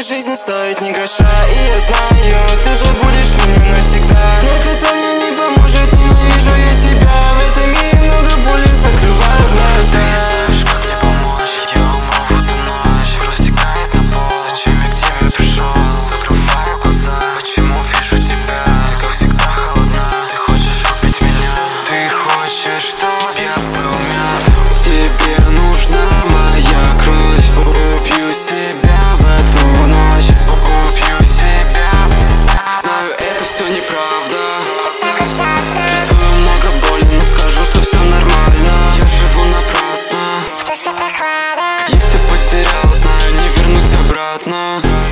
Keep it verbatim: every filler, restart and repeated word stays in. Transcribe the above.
жизнь стоит ни гроша. И я знаю, ты забудешь меня навсегда. Никто мне не поможет, ненавижу я тебя. В этом мире много боли, закрываю глаза. Как мне помочь? Я умру в эту ночь. Рассекает на пол. Зачем я к тебе пришел? Закрываю глаза. Почему вижу тебя? Ты как всегда холодна. Ты хочешь убить меня? Ты хочешь, чтоб я был мертв? Тебе нужна моя кровь. Убью себя в эту ночь. Убью себя. Знаю, это все неправда. Чувствую много боли, но скажу, что все нормально. Я живу напрасно. Я все потерял, знаю, не вернусь обратно.